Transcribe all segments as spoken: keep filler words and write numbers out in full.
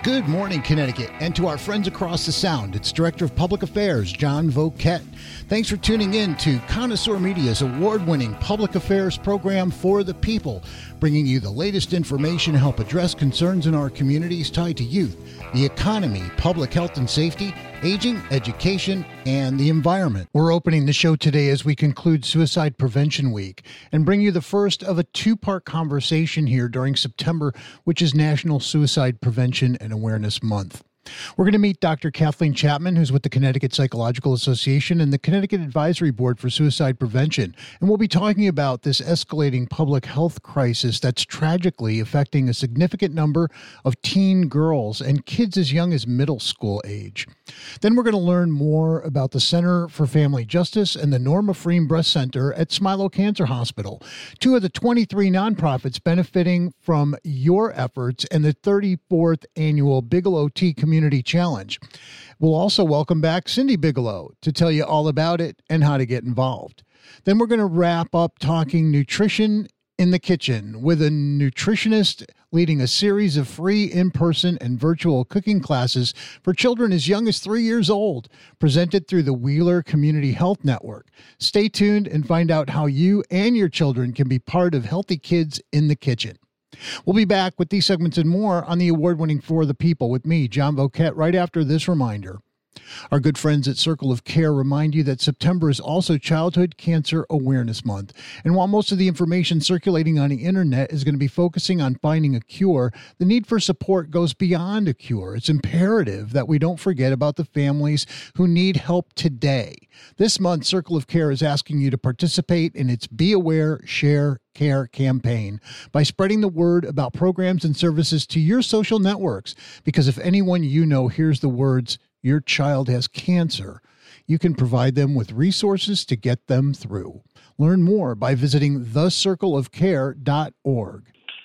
Good morning, Connecticut, and to our friends across the Sound, it's Director of Public Affairs, John Voket. Thanks for tuning in to Connoisseur Media's award-winning public affairs program for the people, bringing you the latest information to help address concerns in our communities tied to youth, the economy, public health and safety, aging, education, and the environment. We're opening the show today as we conclude Suicide Prevention Week and bring you the first of a two-part conversation here during September, which is National Suicide Prevention and Awareness Month. We're going to meet Doctor Kathleen Chapman, who's with the Connecticut Psychological Association and the Connecticut Advisory Board for Suicide Prevention. And we'll be talking about this escalating public health crisis that's tragically affecting a significant number of teen girls and kids as young as middle school age. Then we're going to learn more about the Center for Family Justice and the Norma Freem Breast Center at Smilow Cancer Hospital, two of the twenty-three nonprofits benefiting from your efforts and the thirty-fourth annual Bigelow Tea Community Challenge. We'll also welcome back Cindy Bigelow to tell you all about it and how to get involved. Then we're going to wrap up talking nutrition in the kitchen with a nutritionist leading a series of free in-person and virtual cooking classes for children as young as three years old, presented through the Wheeler Community Health Network. Stay tuned and find out how you and your children can be part of Healthy Kids in the Kitchen. We'll be back with these segments and more on the award-winning For the People with me, John Voket, right after this reminder. Our good friends at Circle of Care remind you that September is also Childhood Cancer Awareness Month. And while most of the information circulating on the internet is going to be focusing on finding a cure, the need for support goes beyond a cure. It's imperative that we don't forget about the families who need help today. This month, Circle of Care is asking you to participate in its Be Aware, Share, Care campaign by spreading the word about programs and services to your social networks. Because if anyone you know hears the words, "Your child has cancer," you can provide them with resources to get them through. Learn more by visiting the circle of care dot org.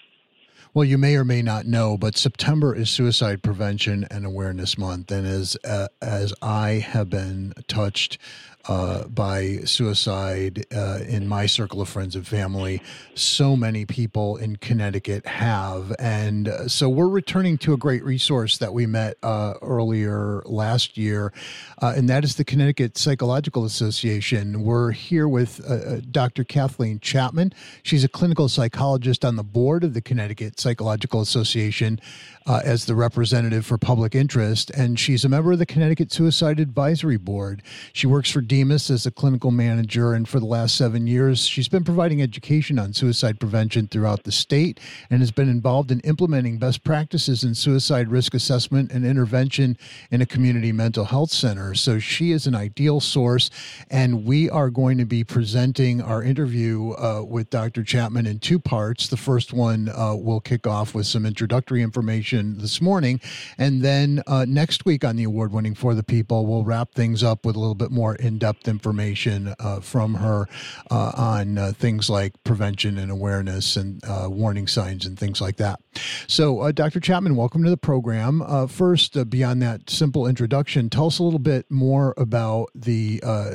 Well, you may or may not know, but September is Suicide Prevention and Awareness Month. And as uh, as I have been touched uh, by suicide uh, in my circle of friends and family, so many people in Connecticut have. And uh, so we're returning to a great resource that we met uh, earlier last year, uh, and that is the Connecticut Psychological Association. We're here with uh, Doctor Kathleen Chapman. She's a clinical psychologist on the board of the Connecticut Psychological Association uh, as the representative for public interest, and she's a member of the Connecticut Suicide Advisory Board. She works for Demas as a clinical manager, and for the last seven years, she's been providing education on suicide prevention throughout the state and has been involved in implementing best practices in suicide risk assessment and intervention in a community mental health center. So she is an ideal source, and we are going to be presenting our interview uh, with Doctor Chapman in two parts. The first one uh, will kick off with some introductory information this morning, and then uh, next week on the award-winning For the People, we'll wrap things up with a little bit more in-depth information uh, from her uh, on uh, things like prevention and awareness and uh, warning signs and things like that. So, uh, Doctor Chapman, welcome to the program. Uh, first, uh, beyond that simple introduction, tell us a little bit more about the uh,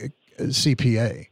C P A.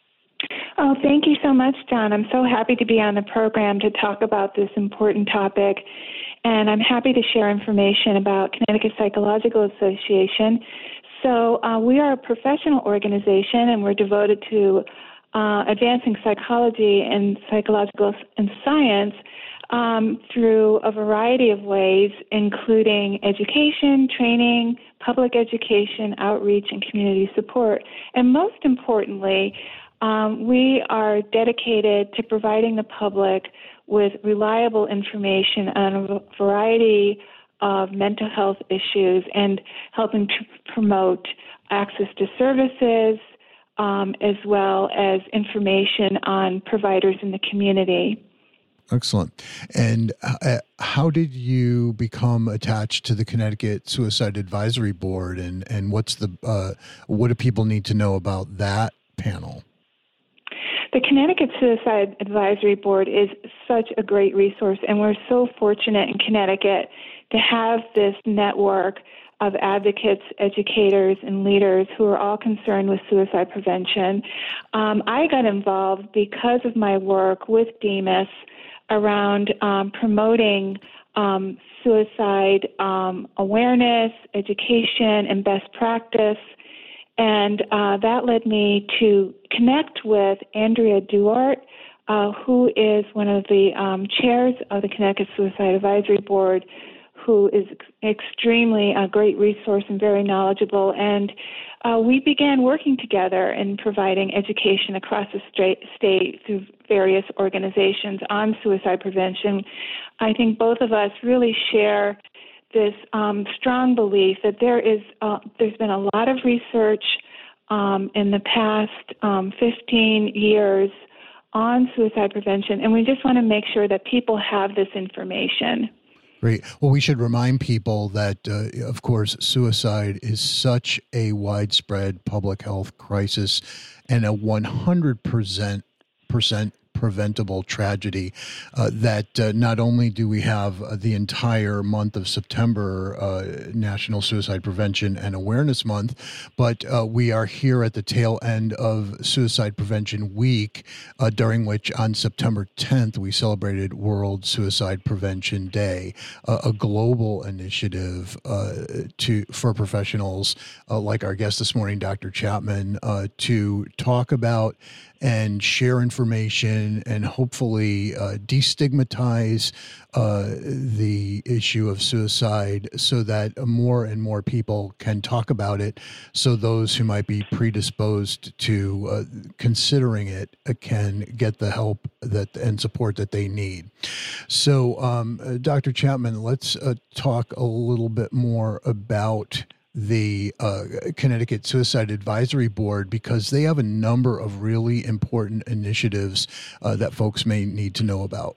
Oh, thank you so much, John. I'm so happy to be on the program to talk about this important topic. And I'm happy to share information about Connecticut Psychological Association. So uh, we are a professional organization, and we're devoted to uh, advancing psychology and psychological and science um, through a variety of ways, including education, training, public education, outreach, and community support. And most importantly, Um, we are dedicated to providing the public with reliable information on a variety of mental health issues and helping to promote access to services um, as well as information on providers in the community. Excellent. And uh, how did you become attached to the Connecticut Suicide Advisory Board, and, and what's the uh, what do people need to know about that panel? The Connecticut Suicide Advisory Board is such a great resource, and we're so fortunate in Connecticut to have this network of advocates, educators, and leaders who are all concerned with suicide prevention. Um, I got involved because of my work with Demas around um, promoting um, suicide um, awareness, education, and best practice. And uh, that led me to connect with Andrea Duart, uh, who is one of the um, chairs of the Connecticut Suicide Advisory Board, who is ex- extremely a great resource and very knowledgeable. And uh, we began working together in providing education across the state, state through various organizations on suicide prevention. I think both of us really share this um, strong belief that there is uh, there's been a lot of research um, in the past um, fifteen years on suicide prevention, and we just want to make sure that people have this information. Great. Well, we should remind people that, uh, of course, suicide is such a widespread public health crisis and a one hundred percent percent preventable tragedy, uh, that uh, not only do we have uh, the entire month of September uh, National Suicide Prevention and Awareness Month, but uh, we are here at the tail end of Suicide Prevention Week, uh, during which on September tenth we celebrated World Suicide Prevention Day, uh, a global initiative uh, to for professionals uh, like our guest this morning, Doctor Chapman, uh, to talk about and share information and hopefully uh, destigmatize uh, the issue of suicide so that more and more people can talk about it, so those who might be predisposed to uh, considering it uh, can get the help that and support that they need. So, um, uh, Doctor Chapman, let's uh, talk a little bit more about the uh, Connecticut Suicide Advisory Board, because they have a number of really important initiatives uh, that folks may need to know about.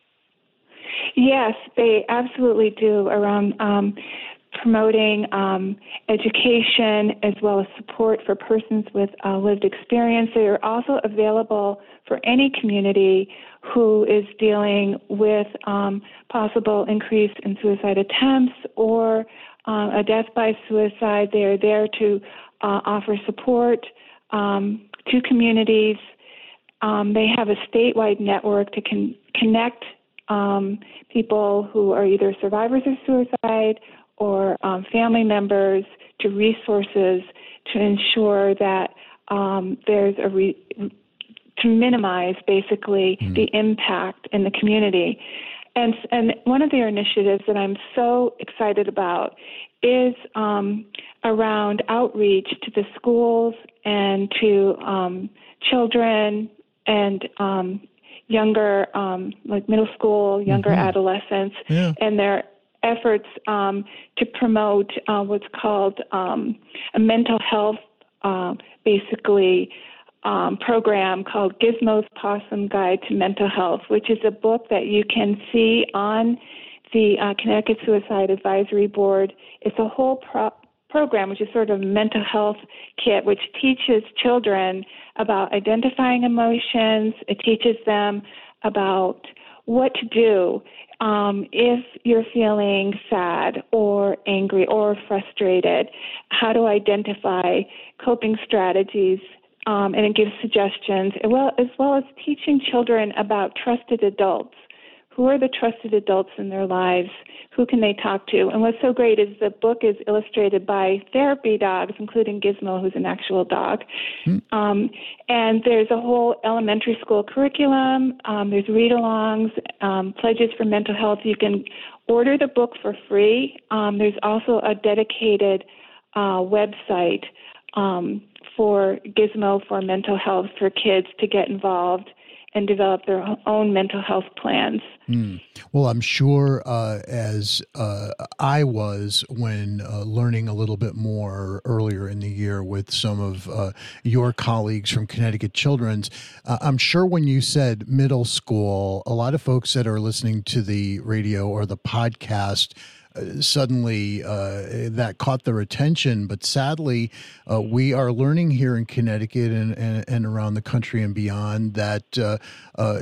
Yes, they absolutely do, around um, promoting um, education as well as support for persons with uh, lived experience. They are also available for any community who is dealing with um, possible increase in suicide attempts or Uh, a death by suicide. They are there to uh, offer support um, to communities. Um, they have a statewide network to con- connect um, people who are either survivors of suicide or um, family members to resources to ensure that um, there's a re- to minimize basically mm. the impact in the community. And, and one of their initiatives that I'm so excited about is um, around outreach to the schools and to um, children and um, younger, um, like middle school, younger mm-hmm. adolescents, yeah. and their efforts um, to promote uh, what's called um, a mental health, uh, basically, Um, program called Gizmo's Possum Guide to Mental Health, which is a book that you can see on the uh, Connecticut Suicide Advisory Board. It's a whole pro- program, which is sort of a mental health kit, which teaches children about identifying emotions. It teaches them about what to do um, if you're feeling sad or angry or frustrated, how to identify coping strategies. Um, and it gives suggestions, as well, as well as teaching children about trusted adults. Who are the trusted adults in their lives? Who can they talk to? And what's so great is the book is illustrated by therapy dogs, including Gizmo, who's an actual dog. Mm. Um, and there's a whole elementary school curriculum. Um, there's read-alongs, um, pledges for mental health. You can order the book for free. Um, there's also a dedicated uh, website um, for Gizmo for mental health for kids to get involved and develop their own mental health plans. Mm. Well, I'm sure uh, as uh, I was when uh, learning a little bit more earlier in the year with some of uh, your colleagues from Connecticut Children's, uh, I'm sure when you said middle school, a lot of folks that are listening to the radio or the podcast Uh, suddenly uh, that caught their attention. But sadly, uh, we are learning here in Connecticut and, and, and around the country and beyond that uh, uh,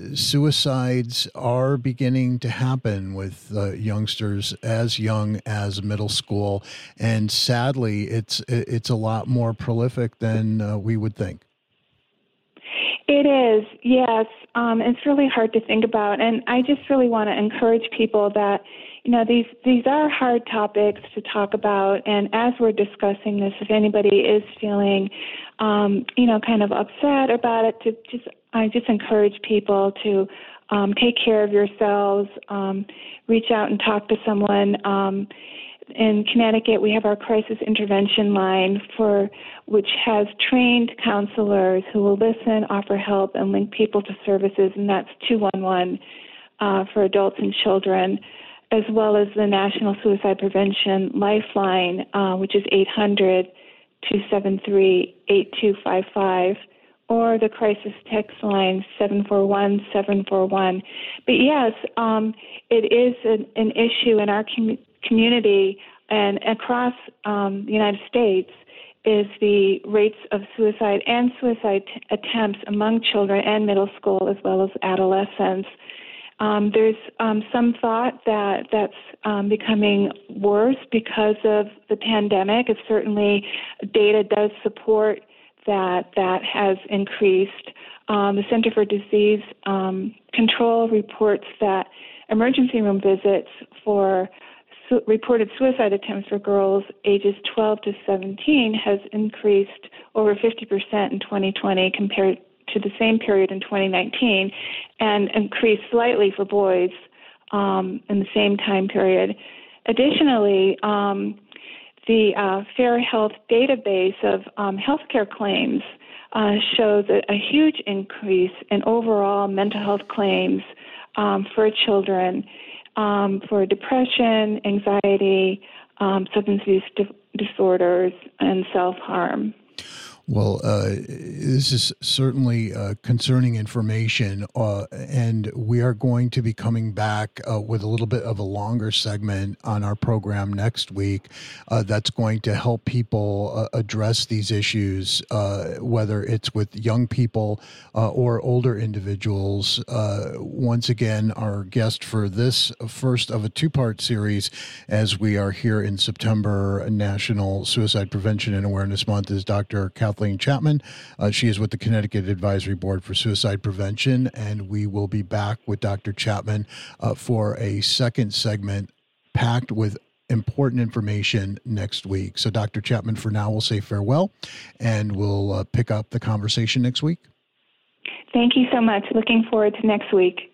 suicides are beginning to happen with uh, youngsters as young as middle school. And sadly, it's it's a lot more prolific than uh, we would think. It is, yes. Um, it's really hard to think about, and I just really want to encourage people that, you know, these these are hard topics to talk about, and as we're discussing this, if anybody is feeling, um, you know, kind of upset about it, to just I just encourage people to um, take care of yourselves, um, reach out and talk to someone. Um, In Connecticut, we have our crisis intervention line, for which has trained counselors who will listen, offer help, and link people to services, and that's two one one uh, for adults and children, as well as the National Suicide Prevention Lifeline, uh, which is eight hundred, two seven three, eight two five five, or the crisis text line seven four one, seven four one. But yes, um, it is an, an issue in our community. community and across um, the United States is the rates of suicide and suicide t- attempts among children and middle school as well as adolescents. Um, there's um, some thought that that's um, becoming worse because of the pandemic. It certainly, data does support that that has increased. Um, the Center for Disease um, Control reports that emergency room visits for reported suicide attempts for girls ages twelve to seventeen has increased over fifty percent in twenty twenty compared to the same period in twenty nineteen, and increased slightly for boys um, in the same time period. Additionally, um, the uh, Fair Health database of um, healthcare claims uh, shows a, a huge increase in overall mental health claims um, for children. Um, for depression, anxiety, um, substance use di- disorders, and self-harm. Well, uh, this is certainly uh, concerning information, uh, and we are going to be coming back uh, with a little bit of a longer segment on our program next week uh, that's going to help people uh, address these issues, uh, whether it's with young people uh, or older individuals. Uh, once again, our guest for this first of a two-part series, as we are here in September National Suicide Prevention and Awareness Month, is Doctor Kathleen Kathleen Chapman. Uh, she is with the Connecticut Advisory Board for Suicide Prevention, and we will be back with Doctor Chapman uh, for a second segment packed with important information next week. So, Doctor Chapman, for now, we'll say farewell, and we'll uh, pick up the conversation next week. Thank you so much. Looking forward to next week.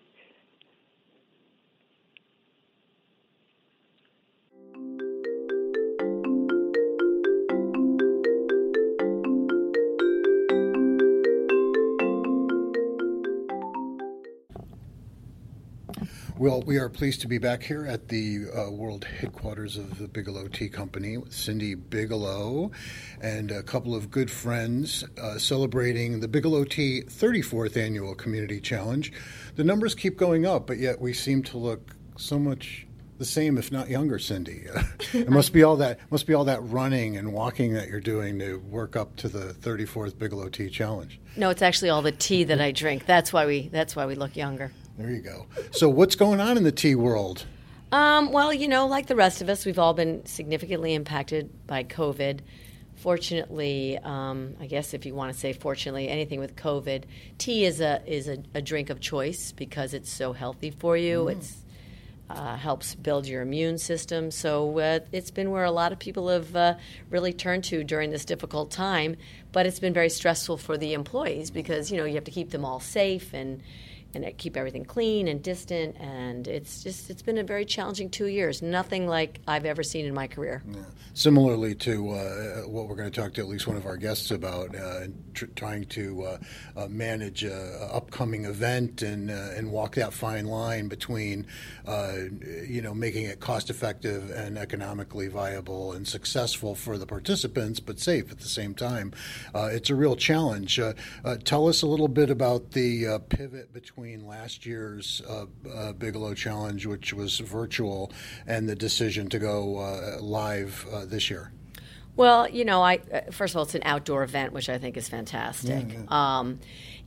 Well, we are pleased to be back here at the uh, world headquarters of the Bigelow Tea Company with Cindy Bigelow and a couple of good friends uh, celebrating the Bigelow Tea thirty-fourth Annual Community Challenge. The numbers keep going up, but yet we seem to look so much the same, if not younger, Cindy. It must be all that must be all that running and walking that you're doing to work up to the thirty-fourth Bigelow Tea Challenge. No, it's actually all the tea that I drink. That's why we that's why we look younger. There you go. So what's going on in the tea world? Um, well, you know, like the rest of us, we've all been significantly impacted by COVID. Fortunately, um, I guess if you want to say fortunately, anything with COVID, tea is a is a, a drink of choice because it's so healthy for you. Mm. It's uh, helps build your immune system. So uh, it's been where a lot of people have uh, really turned to during this difficult time. But it's been very stressful for the employees because, you know, you have to keep them all safe and and keep everything clean and distant, and it's just it's been a very challenging two years. Nothing like I've ever seen in my career. Yeah. Similarly to uh, what we're going to talk to at least one of our guests about, uh, tr- trying to uh, uh, manage an upcoming event and uh, and walk that fine line between, uh, you know, making it cost effective and economically viable and successful for the participants, but safe at the same time. Uh, it's a real challenge. Uh, uh, tell us a little bit about the uh, pivot between Between last year's uh, uh, Bigelow Challenge, which was virtual, and the decision to go uh, live uh, this year. Well, you know, I uh, first of all, it's an outdoor event, which I think is fantastic. Yeah, yeah. Um,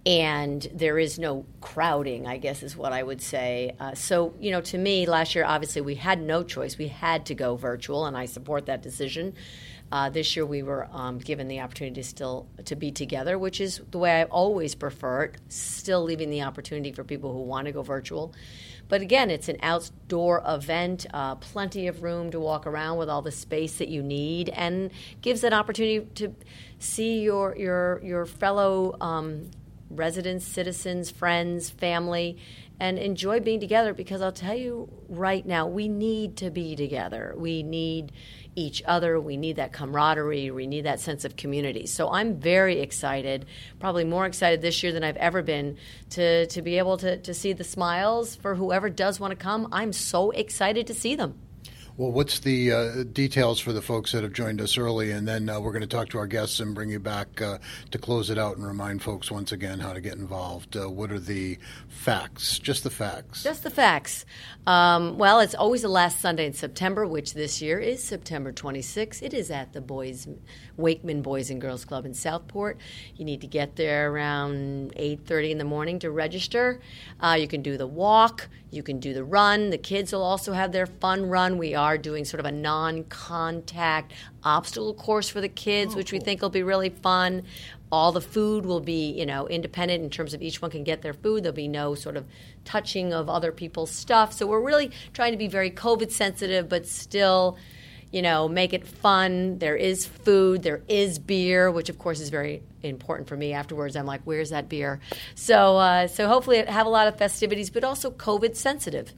and there is no crowding, I guess is what I would say. Uh, so, you know, to me, last year, obviously, we had no choice. We had to go virtual, and I support that decision. Uh, this year we were um, given the opportunity to still to be together, which is the way I always prefer it, still leaving the opportunity for people who want to go virtual. But again, it's an outdoor event, uh, plenty of room to walk around with all the space that you need, and gives an opportunity to see your your your fellow um, residents, citizens, friends, family, and enjoy being together, because I'll tell you right now, we need to be together. We need each other. We need that camaraderie. We need that sense of community. So I'm very excited, probably more excited this year than I've ever been, to, to be able to, to see the smiles for whoever does want to come. I'm so excited to see them. Well, what's the uh, details for the folks that have joined us early? And then uh, we're going to talk to our guests and bring you back uh, to close it out and remind folks once again how to get involved. Uh, what are the facts? Just the facts. Just the facts. Um, well, it's always the last Sunday in September, which this year is September twenty-sixth. It is at the Boys Wakeman Boys and Girls Club in Southport. You need to get there around eight thirty in the morning to register. Uh, you can do the walk. You can do the run. The kids will also have their fun run. We are doing sort of a non-contact obstacle course for the kids, oh, which we cool. think will be really fun. All the food will be, you know, independent in terms of each one can get their food. There'll be no sort of touching of other people's stuff. So we're really trying to be very COVID sensitive, but still, you know, make it fun. There is food. There is beer, which, of course, is very important for me. Afterwards, I'm like, where's that beer? So uh, so hopefully have a lot of festivities, but also COVID sensitive.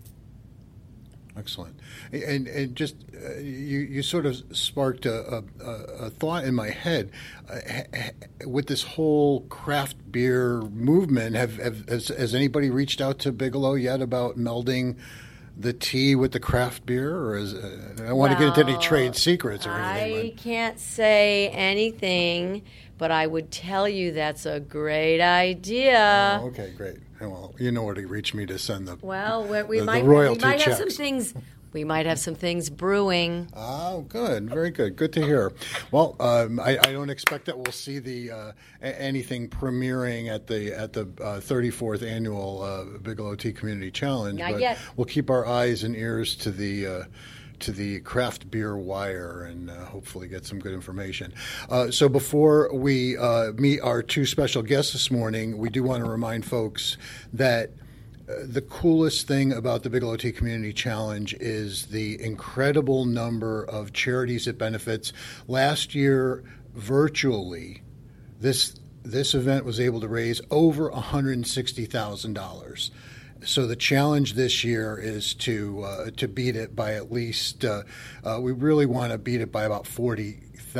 Excellent. And and just uh, you you sort of sparked a, a, a thought in my head uh, with this whole craft beer movement. Have, have has, has anybody reached out to Bigelow yet about melding the tea with the craft beer, or is uh, I don't want well, to get into any trade secrets or anything. I but. can't say anything, but I would tell you that's a great idea. Oh, okay, great. Well, you know where to reach me to send the well, we, we the, might the royalty we might checks. have some things. We might have some things brewing. Oh, good. Very good. Good to hear. Well, um, I, I don't expect that we'll see the uh, a- anything premiering at the at the uh, thirty-fourth annual uh, Bigelow Tea Community Challenge. Not but yet. We'll keep our eyes and ears to the uh, to the craft beer wire and uh, hopefully get some good information. Uh, so before we uh, meet our two special guests this morning, we do want to remind folks that Uh, the coolest thing about the Bigelow Tea Community Challenge is the incredible number of charities it benefits. Last year, virtually, this this event was able to raise over one hundred sixty thousand dollars. So the challenge this year is to uh, to beat it by at least. Uh, uh, we really want to beat it by about forty.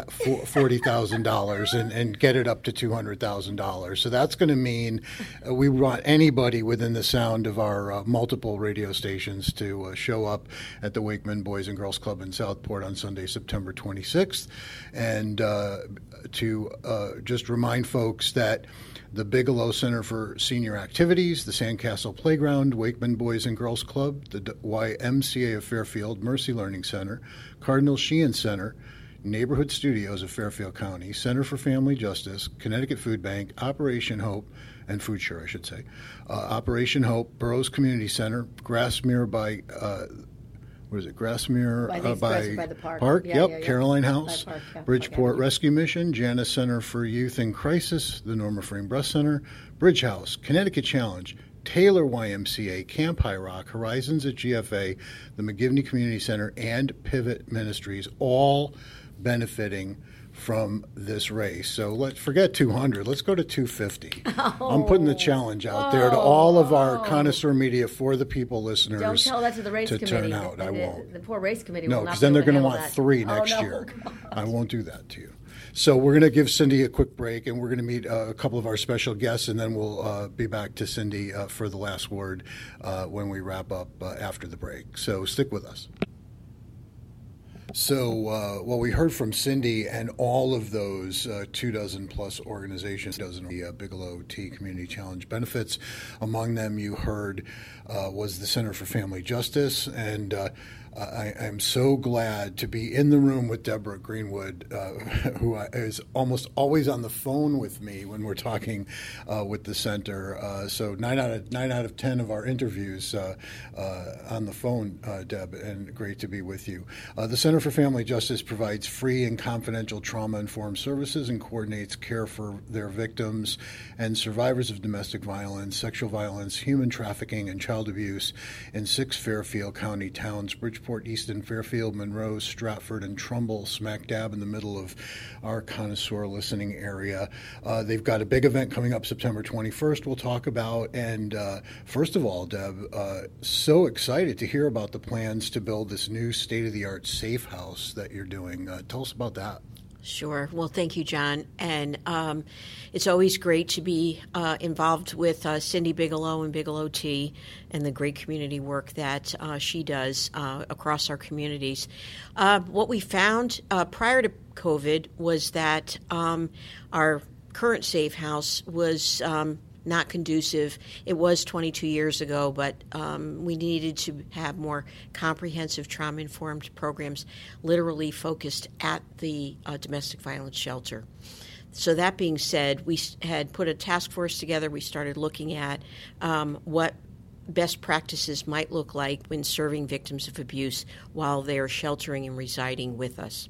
forty thousand dollars and, and get it up to two hundred thousand dollars. So that's going to mean uh, we want anybody within the sound of our uh, multiple radio stations to uh, show up at the Wakeman Boys and Girls Club in Southport on Sunday, September twenty-sixth. And uh, to uh, just remind folks that the Bigelow Center for Senior Activities, the Sandcastle Playground, Wakeman Boys and Girls Club, the Y M C A of Fairfield, Mercy Learning Center, Cardinal Sheehan Center, Neighborhood Studios of Fairfield County, Center for Family Justice, Connecticut Food Bank, Operation Hope, and Food Share, I should say, uh, Operation Hope, Burroughs Community Center, Grassmere by, uh, what is it, Grassmere I think uh, it's by, Grassmere by the park. Park? Yeah, Yep, yeah, yeah. Caroline House, Park, yeah. Bridgeport Okay. Rescue Mission, Janus Center for Youth in Crisis, the Norma Frame Breast Center, Bridge House, Connecticut Challenge, Taylor Y M C A, Camp High Rock, Horizons at G F A, the McGivney Community Center, and Pivot Ministries, all benefiting from this race. So let's forget two hundred. Let's go to two fifty. Oh, I'm putting the challenge out oh, there to all of our oh. Connoisseur Media for the People listeners. Don't tell that to the race to committee. turn out. The, I the, won't. The poor race committee no, will not because then they're going to want that. three next oh, no. year. I won't do that to you. So we're going to give Cindy a quick break, and we're going to meet uh, a couple of our special guests, and then we'll uh, be back to Cindy uh, for the last word uh, when we wrap up uh, after the break. So stick with us. So, uh, well, we heard from Cindy and all of those uh, two dozen plus organizations, dozen the uh, Bigelow Tea Community Challenge benefits. Among them, you heard uh, was the Center for Family Justice, and uh, I am so glad to be in the room with Deborah Greenwood, uh, who is almost always on the phone with me when we're talking uh, with the center. Uh, so nine out of nine out of ten of our interviews uh, uh, on the phone, uh, Deb, and great to be with you. Uh, the Center for Family Justice provides free and confidential trauma-informed services and coordinates care for their victims and survivors of domestic violence, sexual violence, human trafficking, and child abuse in six Fairfield County towns: Bridgeport, Easton, Fairfield, Monroe, Stratford, and Trumbull, smack dab in the middle of our connoisseur listening area. Uh, they've got a big event coming up September twenty-first we'll talk about. And uh, first of all, Deb, uh, so excited to hear about the plans to build this new state-of-the-art safe house that you're doing. Uh, tell us about that. Sure. Well, thank you, John. And um, it's always great to be uh, involved with uh, Cindy Bigelow and Bigelow Tea and the great community work that uh, she does uh, across our communities. Uh, what we found uh, prior to COVID was that um, our current safe house was um, not conducive. It was twenty-two years ago, but um, we needed to have more comprehensive trauma-informed programs literally focused at the uh, domestic violence shelter. So that being said, we had put a task force together. We started looking at um, what best practices might look like when serving victims of abuse while they're sheltering and residing with us.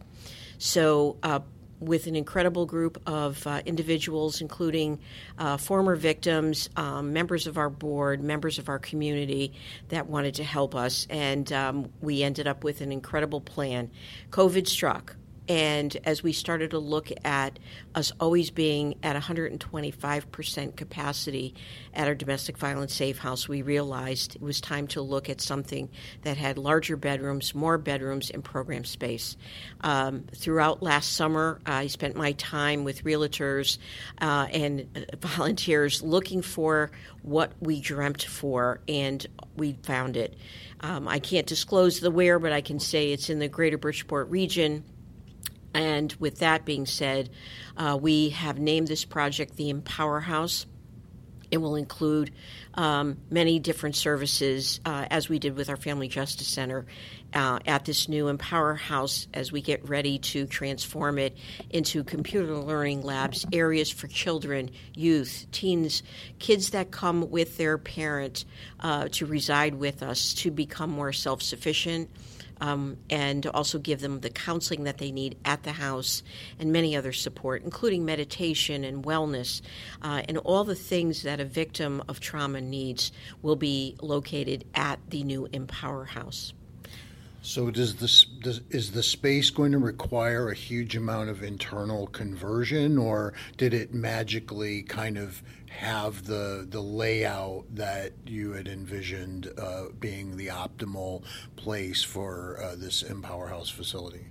So uh, with an incredible group of uh, individuals, including uh, former victims, um, members of our board, members of our community that wanted to help us. And um, we ended up with an incredible plan. COVID struck. And as we started to look at us always being at one hundred twenty-five percent capacity at our domestic violence safe house, we realized it was time to look at something that had larger bedrooms, more bedrooms, and program space. Um, throughout last summer, I spent my time with realtors uh, and volunteers looking for what we dreamt for, and we found it. Um, I can't disclose the where, but I can say it's in the greater Bridgeport region. And with that being said, uh, we have named this project the Empower House. It will include um, many different services, uh, as we did with our Family Justice Center, uh, at this new Empower House as we get ready to transform it into computer learning labs, areas for children, youth, teens, kids that come with their parent uh, to reside with us to become more self-sufficient. Um, and also give them the counseling that they need at the house and many other support, including meditation and wellness, uh, and all the things that a victim of trauma needs will be located at the new Empower House. So does this does, is the space going to require a huge amount of internal conversion, or did it magically kind of have the the layout that you had envisioned uh, being the optimal place for uh, this Empower House facility?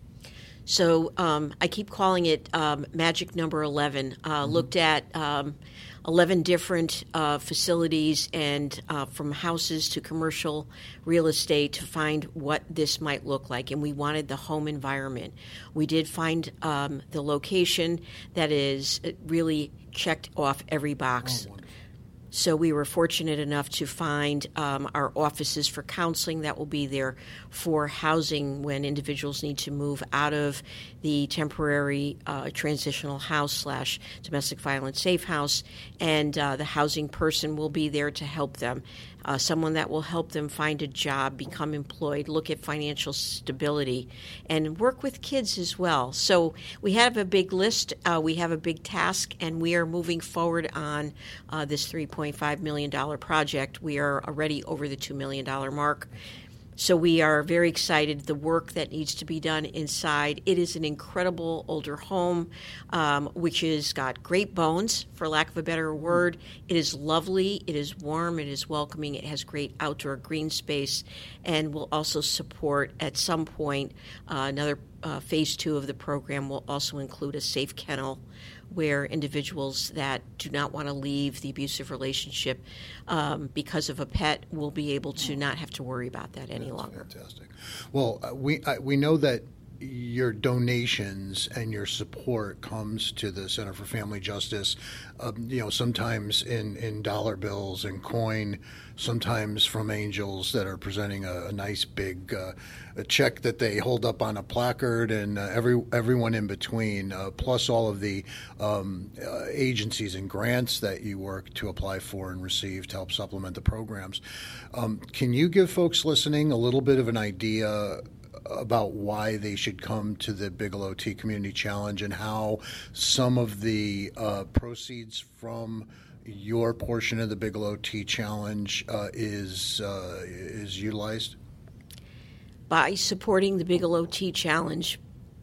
So um, I keep calling it um, Magic Number eleven. Uh, mm-hmm. Looked at um, eleven different uh, facilities and uh, from houses to commercial real estate to find what this might look like. And we wanted the home environment. We did find um, the location that is really checked off every box. Oh, so we were fortunate enough to find um, our offices for counseling that will be there for housing when individuals need to move out of the temporary uh, transitional house slash domestic violence safe house, and uh, the housing person will be there to help them. Uh, someone that will help them find a job, become employed, look at financial stability, and work with kids as well. So we have a big list, uh, we have a big task, and we are moving forward on uh, this three point five million dollars project. We are already over the two million dollars mark. So we are very excited. The work that needs to be done inside. It is an incredible older home, um, which has got great bones, for lack of a better word. It is lovely. It is warm. It is welcoming. It has great outdoor green space, and will also support at some point uh, another uh, phase two of the program will also include a safe kennel, where individuals that do not want to leave the abusive relationship um, because of a pet will be able to not have to worry about that any That's longer. Fantastic. Well, uh, we uh, we know that your donations and your support comes to the Center for Family Justice, um, you know, sometimes in, in dollar bills and coin, sometimes from angels that are presenting a, a nice big uh, a check that they hold up on a placard, and uh, every everyone in between, uh, plus all of the um, uh, agencies and grants that you work to apply for and receive to help supplement the programs. Um, can you give folks listening a little bit of an idea about why they should come to the Bigelow Tea Community Challenge and how some of the uh, proceeds from your portion of the Bigelow Tea Challenge uh, is uh, is utilized? By supporting the Bigelow Tea Challenge,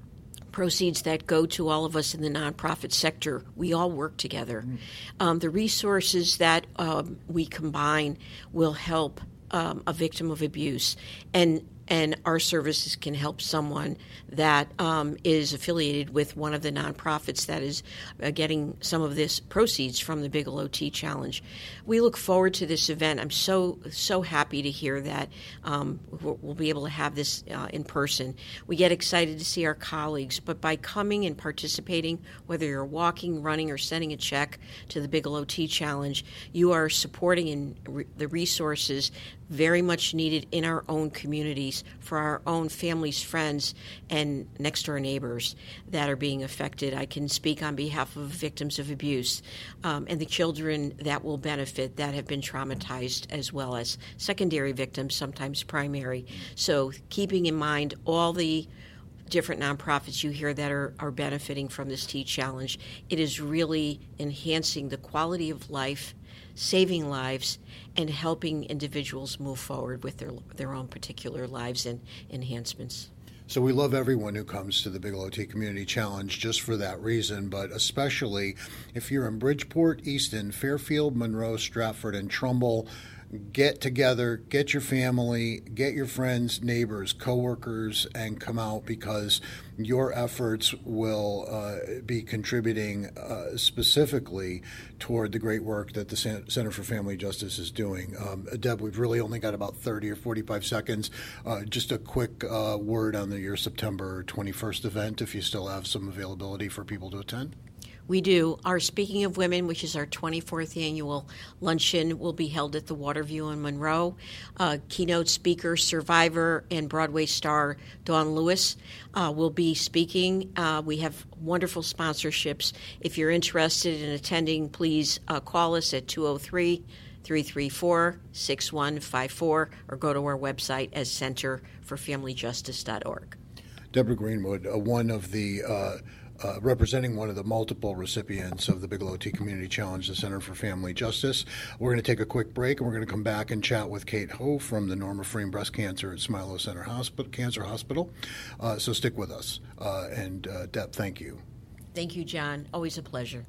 proceeds that go to all of us in the nonprofit sector, we all work together. Mm. Um, the resources that um, we combine will help um, a victim of abuse, and and our services can help someone that um, is affiliated with one of the nonprofits that is uh, getting some of this proceeds from the Bigelow Tea Challenge. We look forward to this event. I'm so, so happy to hear that um, we'll be able to have this uh, in person. We get excited to see our colleagues, but by coming and participating, whether you're walking, running, or sending a check to the Bigelow Tea Challenge, you are supporting in re- the resources very much needed in our own communities for our own families, friends, and next-door neighbors that are being affected. I can speak on behalf of victims of abuse um, and the children that will benefit that have been traumatized, as well as secondary victims, sometimes primary. So keeping in mind all the different nonprofits you hear that are, are benefiting from this Tea Challenge, it is really enhancing the quality of life, saving lives, and helping individuals move forward with their their own particular lives and enhancements. So we love everyone who comes to the Bigelow Tea Community Challenge just for that reason, but especially if you're in Bridgeport, Easton, Fairfield, Monroe, Stratford, and Trumbull, get together, get your family, get your friends, neighbors, coworkers, and come out, because your efforts will uh, be contributing uh, specifically toward the great work that the Center for Family Justice is doing. Um, Deb, we've really only got about thirty or forty-five seconds. Uh, just a quick uh, word on the, your September twenty-first event, if you still have some availability for people to attend. We do. Our Speaking of Women, which is our twenty-fourth annual luncheon, will be held at the Waterview in Monroe. Uh, keynote speaker, survivor, and Broadway star Dawn Lewis uh, will be speaking. Uh, we have wonderful sponsorships. If you're interested in attending, please uh, call us at two oh three, three three four, six one five four or go to our website as center for family justice dot org. Deborah Greenwood, uh, one of the uh, Uh, representing one of the multiple recipients of the Bigelow Tea Community Challenge, the Center for Family Justice. We're going to take a quick break, and we're going to come back and chat with Kate Ho from the Norma Frame Breast Cancer at Smilow Center Hospital, Cancer Hospital. Uh, so stick with us. Uh, and uh, Deb, thank you. Thank you, John. Always a pleasure.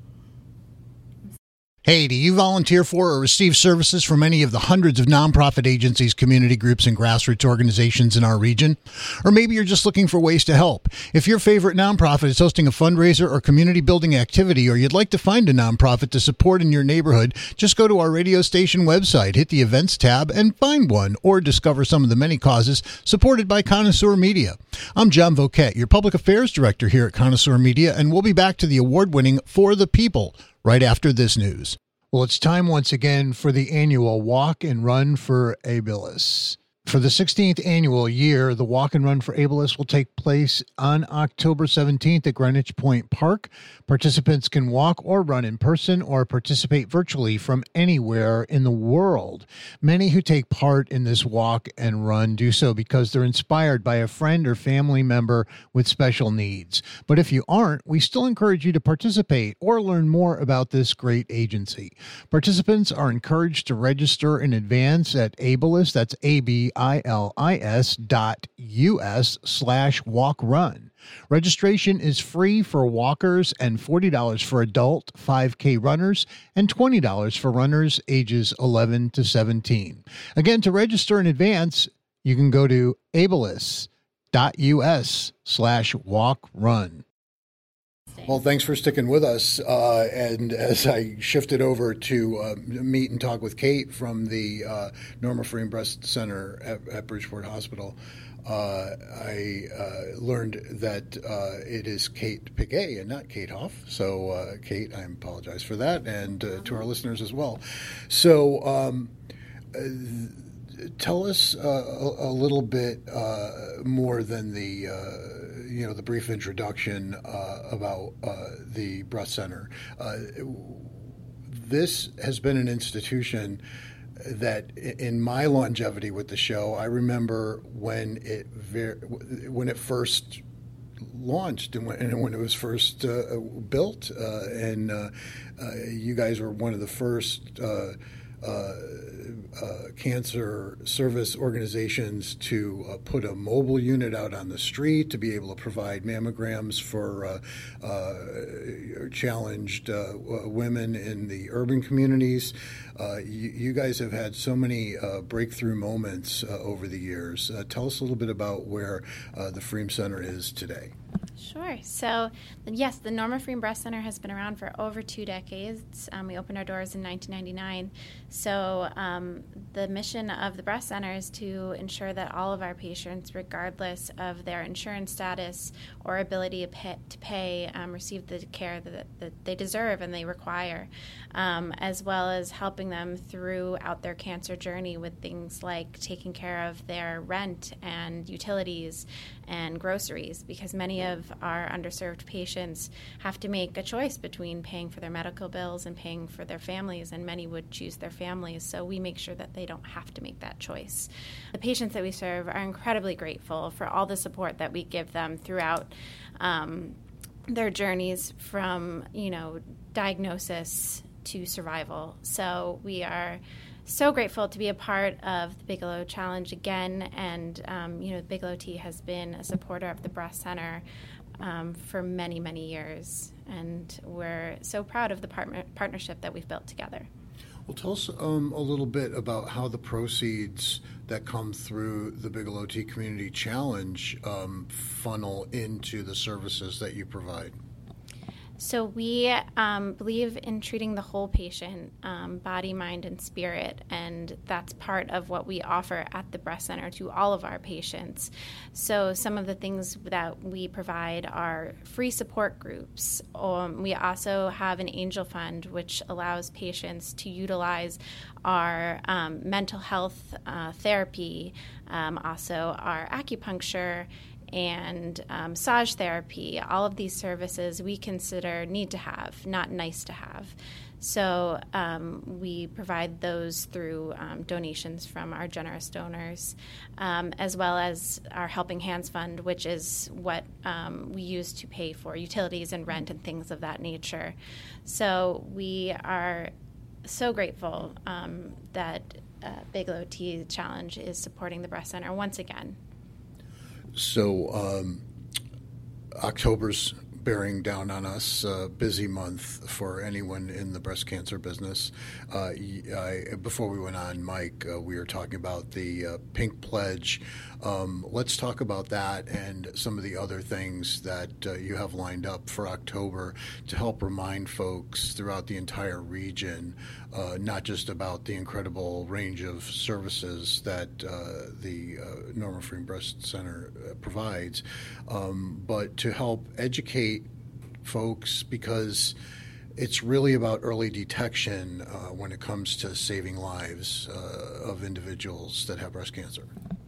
Hey, do you volunteer for or receive services from any of the hundreds of nonprofit agencies, community groups, and grassroots organizations in our region? Or maybe you're just looking for ways to help. If your favorite nonprofit is hosting a fundraiser or community building activity, or you'd like to find a nonprofit to support in your neighborhood, just go to our radio station website, hit the events tab, and find one, or discover some of the many causes supported by Connoisseur Media. I'm John Voquette, your public affairs director here at Connoisseur Media, and we'll be back to the award-winning For the People right after this news. Well, it's time once again for the annual Walk and Run for Ableist. For the sixteenth annual year, the Walk and Run for Ableist will take place on October seventeenth at Greenwich Point Park. Participants can walk or run in person or participate virtually from anywhere in the world. Many who take part in this walk and run do so because they're inspired by a friend or family member with special needs. But if you aren't, we still encourage you to participate or learn more about this great agency. Participants are encouraged to register in advance at Ableist, that's A B I L I S dot U S slash walk run. Registration is free for walkers and forty dollars for adult five K runners and twenty dollars for runners ages eleven to seventeen. Again, to register in advance, you can go to Ableist dot U S slash walk run. Well, thanks for sticking with us. Uh, and as I shifted over to uh, meet and talk with Kate from the uh, Norma Frame Breast Center at, at Bridgeport Hospital, uh, I uh, learned that uh, it is Kate Piguet and not Kate Hoff. So, uh, Kate, I apologize for that, and uh, to our listeners as well. So, um, uh, tell us uh, a, a little bit uh, more than the uh, you know the brief introduction uh, about uh, the breast center. Uh, this has been an institution that in my longevity with the show, I remember when it ver- when it first launched and when, and when it was first uh, built, uh, and uh, uh, you guys were one of the first uh, uh, uh, cancer service organizations to uh, put a mobile unit out on the street to be able to provide mammograms for uh, uh, challenged uh, women in the urban communities. Uh, you, you guys have had so many uh, breakthrough moments uh, over the years. Uh, tell us a little bit about where uh, the Freem Center is today. Sure. So, yes, the Norma Freem Breast Center has been around for over two decades. Um, we opened our doors in nineteen ninety-nine. So, um, the mission of the Breast Center is to ensure that all of our patients, regardless of their insurance status or ability to pay, to pay um, receive the care that, that they deserve and they require, um, as well as helping them throughout their cancer journey with things like taking care of their rent and utilities and groceries, because many of our underserved patients have to make a choice between paying for their medical bills and paying for their families, and many would choose their families, so we make sure that they don't have to make that choice. The patients that we serve are incredibly grateful for all the support that we give them throughout um, their journeys from, you know, diagnosis to survival. So we are so grateful to be a part of the Bigelow Challenge again, and um, you know, Bigelow Tea has been a supporter of the Breast Center um, for many, many years, and we're so proud of the partner- partnership that we've built together. Well, tell us um, a little bit about how the proceeds that come through the Bigelow Tea Community Challenge um, funnel into the services that you provide. So we um, believe in treating the whole patient, um, body, mind, and spirit, and that's part of what we offer at the Breast Center to all of our patients. So some of the things that we provide are free support groups. Um, we also have an angel fund, which allows patients to utilize our um, mental health uh, therapy, um, also our acupuncture, and um, massage therapy. All of these services we consider need to have, not nice to have. So um, we provide those through um, donations from our generous donors, um, as well as our Helping Hands Fund, which is what um, we use to pay for utilities and rent and things of that nature. So we are so grateful um, that uh, Bigelow Tea Challenge is supporting the Breast Center once again. So um, October's bearing down on us, uh, busy month for anyone in the breast cancer business. Uh, I, before we went on, Mike, uh, we were talking about the uh, Pink Pledge. Um, let's talk about that and some of the other things that uh, you have lined up for October to help remind folks throughout the entire region, uh, not just about the incredible range of services that uh, the uh, Norma Freem Breast Center uh, provides, um, but to help educate folks, because it's really about early detection uh, when it comes to saving lives uh, of individuals that have breast cancer.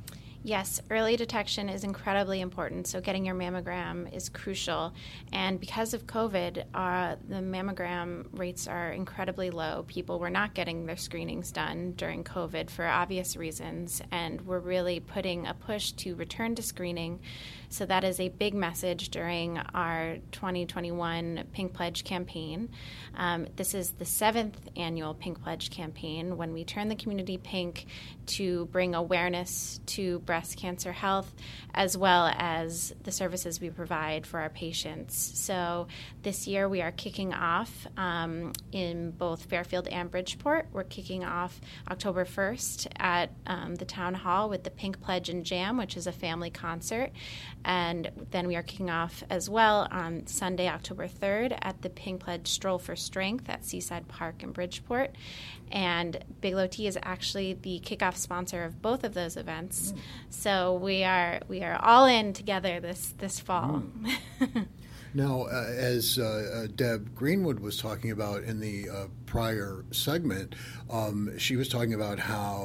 Yes, early detection is incredibly important, so getting your mammogram is crucial. And because of COVID, uh, the mammogram rates are incredibly low. People were not getting their screenings done during COVID for obvious reasons, and we're really putting a push to return to screening. So that is a big message during our twenty twenty-one Pink Pledge campaign. Um, this is the seventh annual Pink Pledge campaign, when we turn the community pink to bring awareness to breast cancer health, as well as the services we provide for our patients. So this year we are kicking off um, in both Fairfield and Bridgeport. We're kicking off October first at um, the Town Hall with the Pink Pledge and Jam, which is a family concert. And then we are kicking off as well on Sunday, October third, at the Pink Pledge Stroll for Strength at Seaside Park in Bridgeport. And Bigelow Tea is actually the kickoff sponsor of both of those events. Mm. So we are we are all in together this this fall. Mm. Now, uh, as uh, Deb Greenwood was talking about in the uh, prior segment, um, she was talking about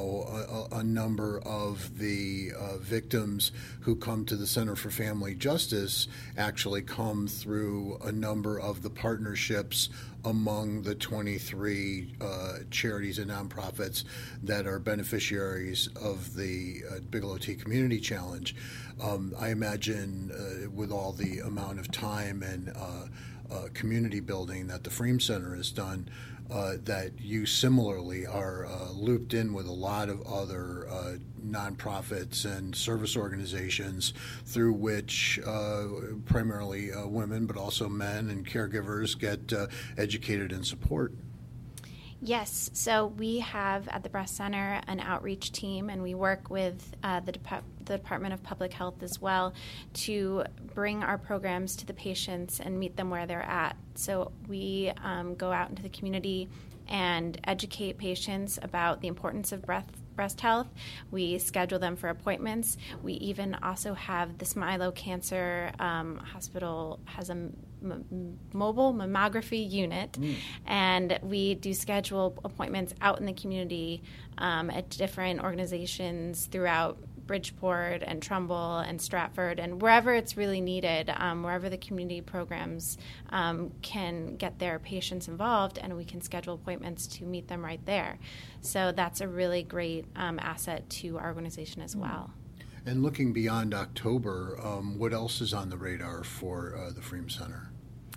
how a, a number of the uh, victims who come to the Center for Family Justice actually come through a number of the partnerships among the twenty-three uh, charities and nonprofits that are beneficiaries of the uh, Bigelow T Community Challenge. Um, I imagine uh, with all the amount of time and uh, uh, community building that the Freem Center has done, uh, that you similarly are uh, looped in with a lot of other uh, nonprofits and service organizations through which uh, primarily uh, women, but also men and caregivers get uh, educated and support. Yes, so we have at the Breast Center an outreach team, and we work with uh, the, Dep- the Department of Public Health as well to bring our programs to the patients and meet them where they're at. So we um, go out into the community and educate patients about the importance of breast breast health. We schedule them for appointments. We even also have the Smilow Cancer um, Hospital has a m- mobile mammography unit, mm. and we do schedule appointments out in the community um, at different organizations throughout Bridgeport and Trumbull and Stratford and wherever it's really needed, um, wherever the community programs um, can get their patients involved, and we can schedule appointments to meet them right there. So that's a really great um, asset to our organization as well. And looking beyond October, um, what else is on the radar for uh, the Freem Center?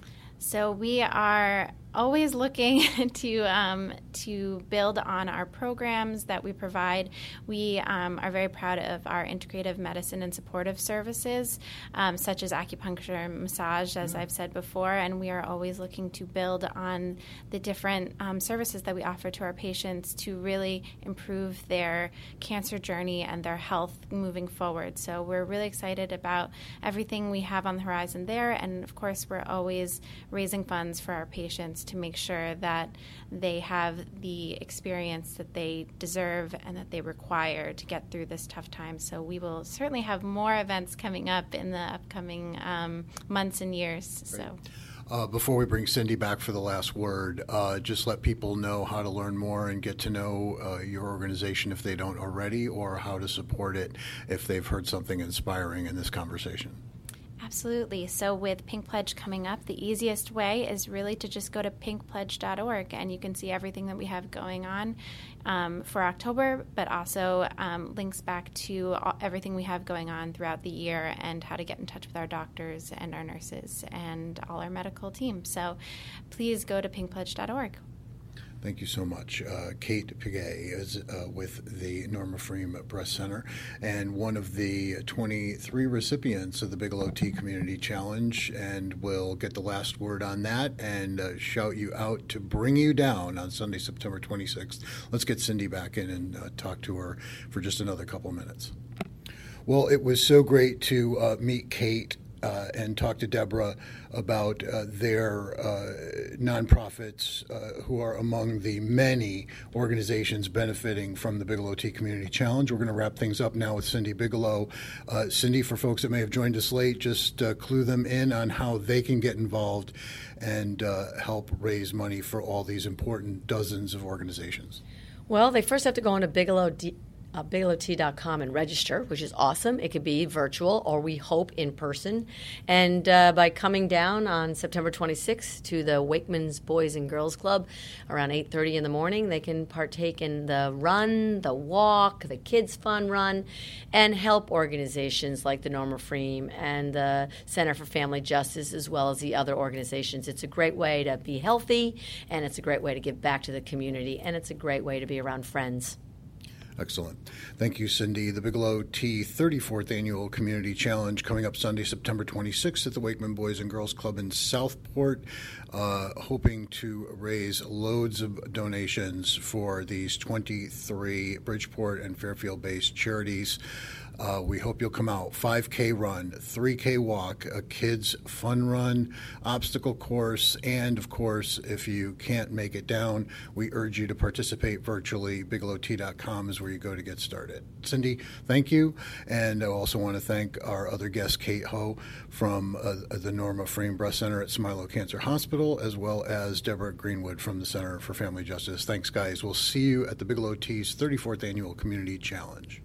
So we are always looking to um, to build on our programs that we provide. We um, are very proud of our integrative medicine and supportive services, um, such as acupuncture and massage, as mm-hmm. I've said before, and we are always looking to build on the different um, services that we offer to our patients to really improve their cancer journey and their health moving forward. So we're really excited about everything we have on the horizon there, and of course we're always raising funds for our patients to make sure that they have the experience that they deserve and that they require to get through this tough time. So we will certainly have more events coming up in the upcoming um, months and years. Great. So. Uh, before we bring Cindy back for the last word, uh, just let people know how to learn more and get to know uh, your organization if they don't already, or how to support it if they've heard something inspiring in this conversation. Absolutely. So with Pink Pledge coming up, the easiest way is really to just go to pink pledge dot org, and you can see everything that we have going on um, for October, but also um, links back to all, everything we have going on throughout the year and how to get in touch with our doctors and our nurses and all our medical team. So please go to pink pledge dot org. Thank you so much. Uh, Kate Piguet is uh, with the Norma Freem Breast Center and one of the twenty-three recipients of the Bigelow T Community Challenge, and we'll get the last word on that and uh, shout you out to bring you down on Sunday, September twenty-sixth. Let's get Cindy back in and uh, talk to her for just another couple minutes. Well, it was so great to uh, meet Kate Uh, and talk to Deborah about uh, their uh, nonprofits uh, who are among the many organizations benefiting from the Bigelow T Community Challenge. We're going to wrap things up now with Cindy Bigelow. Uh, Cindy, for folks that may have joined us late, just uh, clue them in on how they can get involved and uh, help raise money for all these important dozens of organizations. Well, they first have to go on to Bigelow D- Uh, bigelow t dot com and register, which is awesome. It could be virtual or we hope in person. And uh, by coming down on September twenty-sixth to the Wakeman's Boys and Girls Club around eight thirty in the morning, they can partake in the run, the walk, the Kids Fun Run, and help organizations like the Norma Freem and the Center for Family Justice, as well as the other organizations. It's a great way to be healthy, and it's a great way to give back to the community, and it's a great way to be around friends. Excellent. Thank you, Cindy. The Bigelow T thirty-fourth Annual Community Challenge coming up Sunday, September twenty-sixth at the Wakeman Boys and Girls Club in Southport, uh, hoping to raise loads of donations for these twenty-three Bridgeport and Fairfield-based charities. Uh, we hope you'll come out. five K run, three K walk, a kids fun run, obstacle course, and of course, if you can't make it down, we urge you to participate virtually. bigelow t dot com is where you go to get started. Cindy, thank you. And I also want to thank our other guest, Kate Ho from uh, the Norma Freem Breast Center at Smilow Cancer Hospital, as well as Deborah Greenwood from the Center for Family Justice. Thanks, guys. We'll see you at the Bigelow T's thirty-fourth Annual Community Challenge.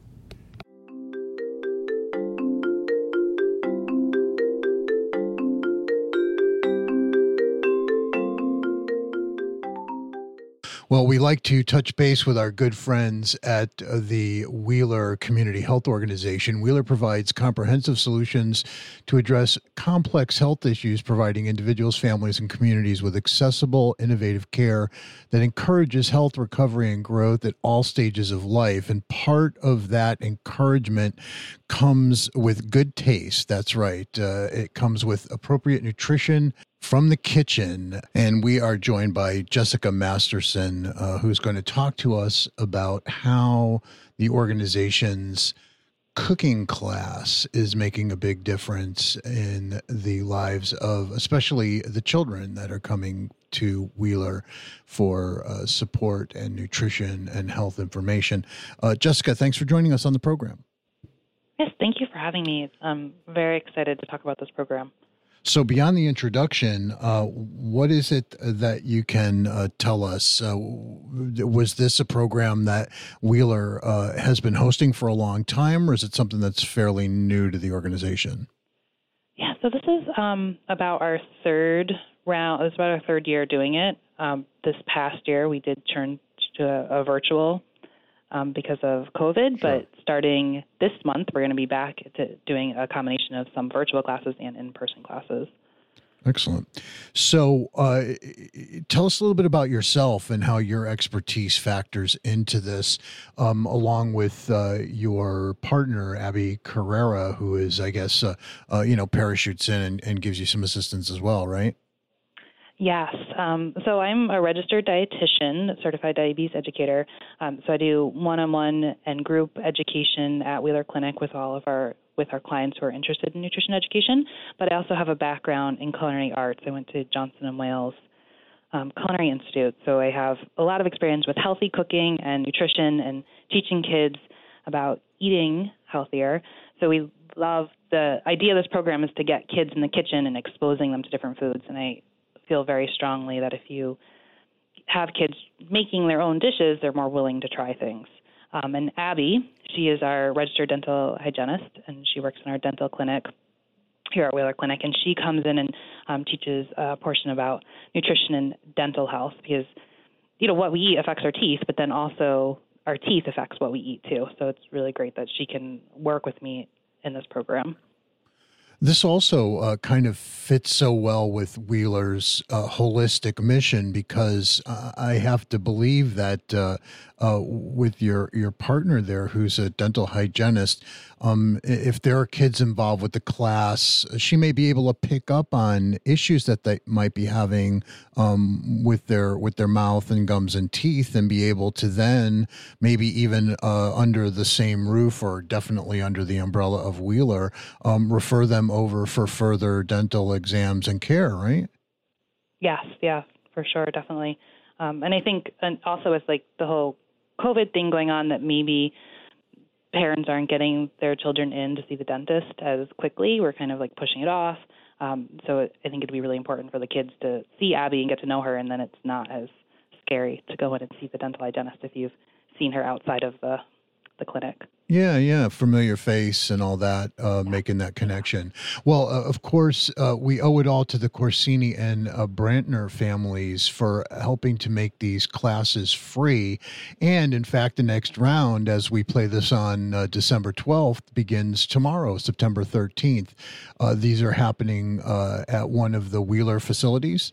Well, we like to touch base with our good friends at the Wheeler Community Health Organization. Wheeler provides comprehensive solutions to address complex health issues, providing individuals, families, and communities with accessible, innovative care that encourages health, recovery, and growth at all stages of life. And part of that encouragement comes with good taste. That's right. Uh, it comes with appropriate nutrition from the kitchen. And we are joined by Jessica Masterson, uh, who's going to talk to us about how the organization's cooking class is making a big difference in the lives of especially the children that are coming to Wheeler for uh, support and nutrition and health information. Uh, Jessica, thanks for joining us on the program. Yes, thank you for having me. I'm very excited to talk about this program. So beyond the introduction, uh, what is it that you can uh, tell us? Uh, was this a program that Wheeler uh, has been hosting for a long time, or is it something that's fairly new to the organization? Yeah, so this is um, about our third round. It's about our third year doing it. Um, this past year, we did turn to a, a virtual um, because of COVID, sure. But starting this month, we're going to be back to doing a combination of some virtual classes and in-person classes. Excellent. So uh, tell us a little bit about yourself and how your expertise factors into this, um, along with uh, your partner, Abby Carrera, who is, I guess, uh, uh, you know, parachutes in and, and gives you some assistance as well, right? Yes. Um, so I'm a registered dietitian, certified diabetes educator. Um, so I do one-on-one and group education at Wheeler Clinic with all of our with our clients who are interested in nutrition education. But I also have a background in culinary arts. I went to Johnson and Wales um, Culinary Institute. So I have a lot of experience with healthy cooking and nutrition and teaching kids about eating healthier. So we love the idea of this program is to get kids in the kitchen and exposing them to different foods. And I feel very strongly that if you have kids making their own dishes, they're more willing to try things. Um, and Abby, she is our registered dental hygienist, and she works in our dental clinic here at Wheeler Clinic, and she comes in and um, teaches a portion about nutrition and dental health because, you know, what we eat affects our teeth, but then also our teeth affects what we eat too. So it's really great that she can work with me in this program. This also uh, kind of fits so well with Wheeler's uh, holistic mission because uh, I have to believe that uh, uh, with your, your partner there, who's a dental hygienist, um, if there are kids involved with the class, she may be able to pick up on issues that they might be having um, with their with their mouth and gums and teeth, and be able to then maybe even uh, under the same roof or definitely under the umbrella of Wheeler, um, refer them over for further dental exams and care, right? Yes, yeah, for sure, definitely. Um, and I think and also with like the whole COVID thing going on that maybe parents aren't getting their children in to see the dentist as quickly. We're kind of like pushing it off. Um, so it, I think it'd be really important for the kids to see Abby and get to know her, and then it's not as scary to go in and see the dental hygienist if you've seen her outside of the the clinic. Yeah, yeah, familiar face and all that, uh, yeah. Making that connection. Well, uh, of course, uh, we owe it all to the Corsini and uh, Brantner families for helping to make these classes free. And in fact, the next round, as we play this on uh, December twelfth, begins tomorrow, September thirteenth. Uh, these are happening uh, at one of the Wheeler facilities?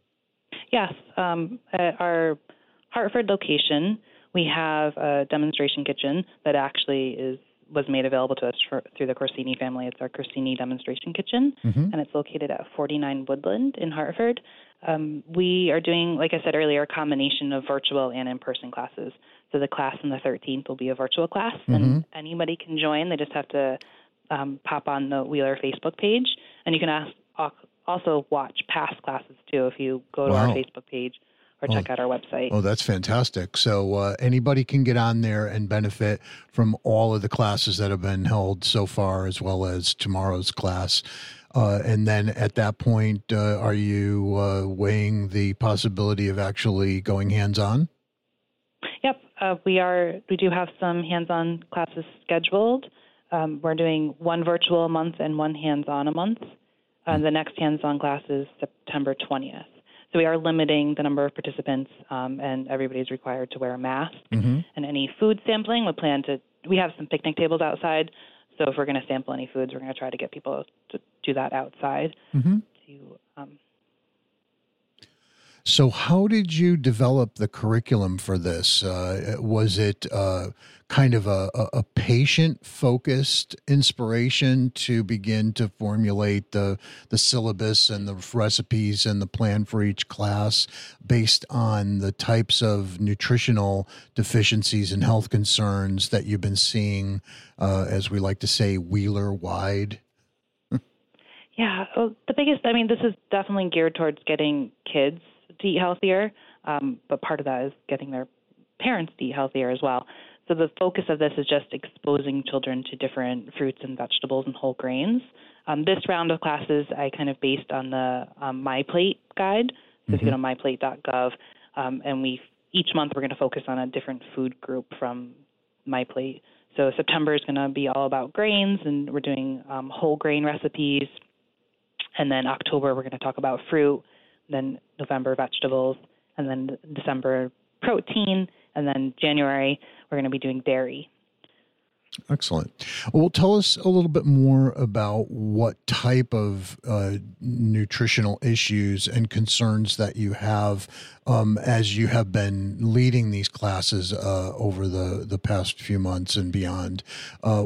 Yes, um, at our Hartford location, we have a demonstration kitchen that actually is was made available to us for, through the Corsini family. It's our Corsini demonstration kitchen, mm-hmm. and it's located at forty-nine Woodland in Hartford. Um, we are doing, like I said earlier, a combination of virtual and in-person classes. So the class on the thirteenth will be a virtual class, mm-hmm. and anybody can join. They just have to um, pop on the Wheeler Facebook page, and you can ask, also watch past classes too if you go to wow. our Facebook page. Or check oh, out our website. Oh, that's fantastic. So uh, anybody can get on there and benefit from all of the classes that have been held so far, as well as tomorrow's class. Uh, and then at that point, uh, are you uh, weighing the possibility of actually going hands-on? Yep. Uh, we are. We do have some hands-on classes scheduled. Um, we're doing one virtual a month and one hands-on a month. Uh, the next hands-on class is September twentieth. So we are limiting the number of participants, um, and everybody's required to wear a mask. Mm-hmm. And any food sampling, we plan to, we have some picnic tables outside. So if we're going to sample any foods, we're going to try to get people to do that outside. Mm-hmm. To, um, So how did you develop the curriculum for this? Uh, was it uh, kind of a, a patient-focused inspiration to begin to formulate the, the syllabus and the recipes and the plan for each class based on the types of nutritional deficiencies and health concerns that you've been seeing, uh, as we like to say, Wheeler-wide? Yeah, well, the biggest, I mean, this is definitely geared towards getting kids to eat healthier, um, but part of that is getting their parents to eat healthier as well. So the focus of this is just exposing children to different fruits and vegetables and whole grains. Um, this round of classes I kind of based on the um, MyPlate guide. So mm-hmm. if you go to my plate dot gov, um, and we each month we're going to focus on a different food group from MyPlate. So September is going to be all about grains, and we're doing um, whole grain recipes. And then October, we're going to talk about fruit, then November, vegetables, and then December, protein, and then January, we're going to be doing dairy. Excellent. Well, tell us a little bit more about what type of uh, nutritional issues and concerns that you have um, as you have been leading these classes uh, over the, the past few months and beyond. Uh,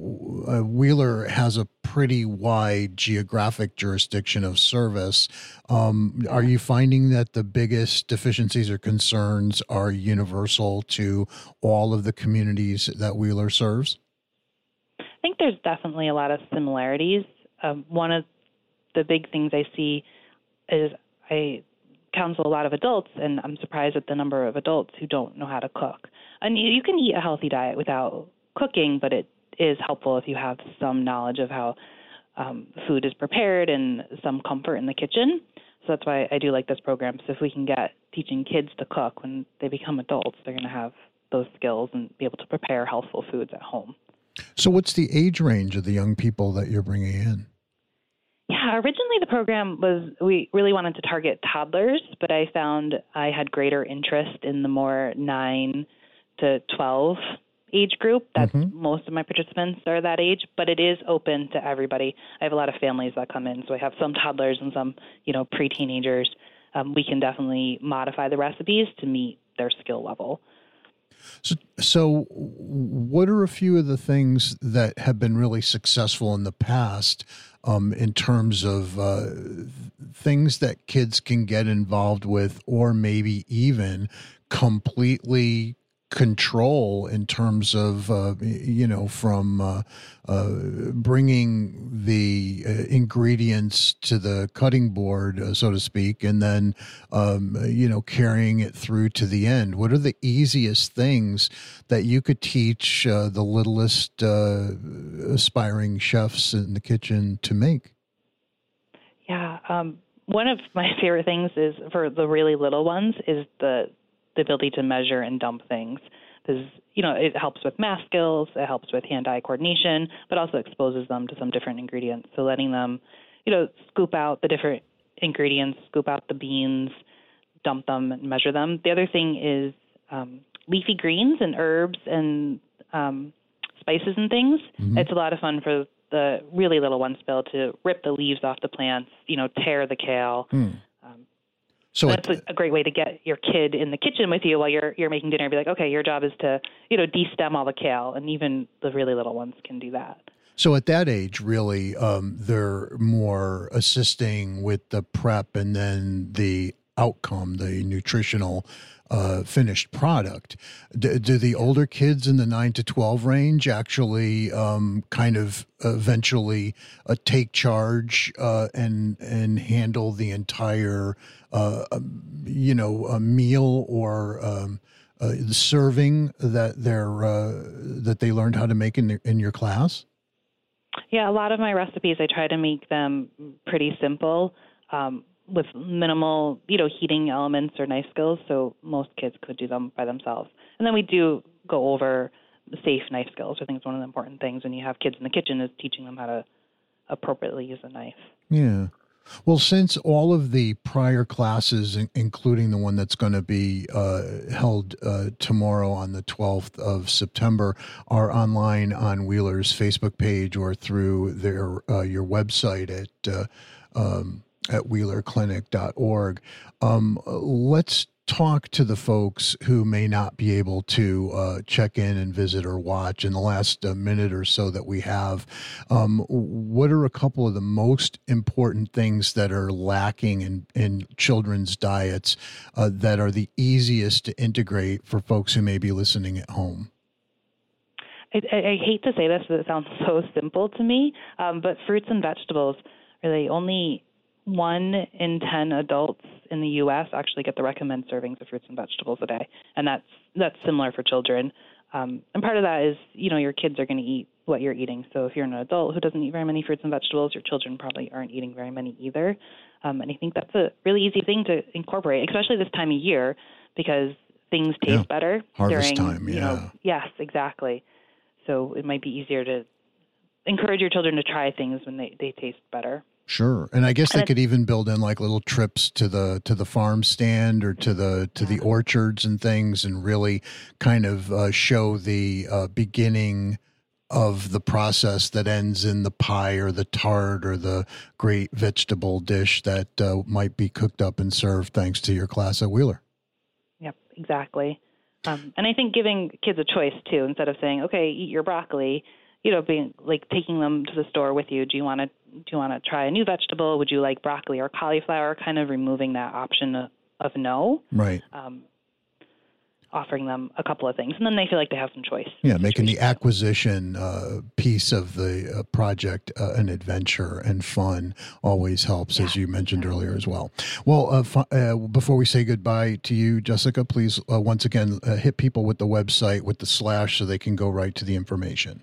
Wheeler has a pretty wide geographic jurisdiction of service. Um, are you finding that the biggest deficiencies or concerns are universal to all of the communities that Wheeler serves? I think there's definitely a lot of similarities. Um, one of the big things I see is I counsel a lot of adults, and I'm surprised at the number of adults who don't know how to cook. And you, you can eat a healthy diet without cooking, but it is helpful if you have some knowledge of how um, food is prepared and some comfort in the kitchen. So that's why I do like this program. So if we can get teaching kids to cook when they become adults, they're going to have those skills and be able to prepare healthful foods at home. So what's the age range of the young people that you're bringing in? Yeah, originally the program was, we really wanted to target toddlers, but I found I had greater interest in the more nine to twelve age group. That's mm-hmm. most of my participants are that age, but it is open to everybody. I have a lot of families that come in, so I have some toddlers and some, you know, pre-teenagers. Um, we can definitely modify the recipes to meet their skill level. So, so what are a few of the things that have been really successful in the past um, in terms of uh, things that kids can get involved with, or maybe even completely control in terms of, uh, you know, from uh, uh, bringing the uh, ingredients to the cutting board, uh, so to speak, and then, um, you know, carrying it through to the end? What are the easiest things that you could teach uh, the littlest uh, aspiring chefs in the kitchen to make? Yeah. Um, one of my favorite things is for the really little ones is the the ability to measure and dump things. Because, you know, it helps with math skills, it helps with hand-eye coordination, but also exposes them to some different ingredients. So letting them, you know, scoop out the different ingredients, scoop out the beans, dump them and measure them. The other thing is um, leafy greens and herbs and um, spices and things. Mm-hmm. It's a lot of fun for the really little ones to be able to rip the leaves off the plants, you know, tear the kale. Mm. Um, So that's it, a great way to get your kid in the kitchen with you while you're you're making dinner. Be like, okay, your job is to, you know, de-stem all the kale, and even the really little ones can do that. So at that age, really, um, they're more assisting with the prep and then the outcome, the nutritional uh, finished product. Do, do the older kids in the nine to twelve range actually um, kind of eventually uh, take charge uh, and and handle the entire, uh, you know, a meal or um, uh, the serving that they're uh, that they learned how to make in the, in your class? Yeah, a lot of my recipes, I try to make them pretty simple. Um, with minimal, you know, heating elements or knife skills, so most kids could do them by themselves. And then we do go over the safe knife skills. I think it's one of the important things when you have kids in the kitchen is teaching them how to appropriately use a knife. Yeah. Well, since all of the prior classes, including the one that's going to be uh, held uh, tomorrow on the twelfth of September, are online on Wheeler's Facebook page or through their uh, your website at uh, um, at wheeler clinic dot org, um, let's talk to the folks who may not be able to uh, check in and visit or watch in the last uh, minute or so that we have. Um, what are a couple of the most important things that are lacking in, in children's diets uh, that are the easiest to integrate for folks who may be listening at home? I, I, I hate to say this, but it sounds so simple to me, um, but fruits and vegetables, really only one in ten adults in the U S actually get the recommended servings of fruits and vegetables a day, and that's that's similar for children. Um, and part of that is, you know, your kids are going to eat what you're eating. So if you're an adult who doesn't eat very many fruits and vegetables, your children probably aren't eating very many either. Um, and I think that's a really easy thing to incorporate, especially this time of year, because things taste yeah. better Harvest during, time. Yeah. You know, yes, exactly. So it might be easier to encourage your children to try things when they, they taste better. Sure. And I guess they could even build in like little trips to the to the farm stand or to the to the orchards and things, and really kind of uh, show the uh, beginning of the process that ends in the pie or the tart or the great vegetable dish that uh, might be cooked up and served thanks to your class at Wheeler. Yep, exactly. Um, and I think giving kids a choice too, instead of saying, okay, eat your broccoli, you know, being like taking them to the store with you. Do you want to do you want to try a new vegetable? Would you like broccoli or cauliflower? Kind of removing that option of, of no. Right. Um, offering them a couple of things, and then they feel like they have some choice. Yeah, making the acquisition uh, piece of the uh, project uh, an adventure and fun always helps, yeah. as you mentioned earlier as well. Well, uh, fu- uh, before we say goodbye to you, Jessica, please uh, once again uh, hit people with the website with the slash so they can go right to the information.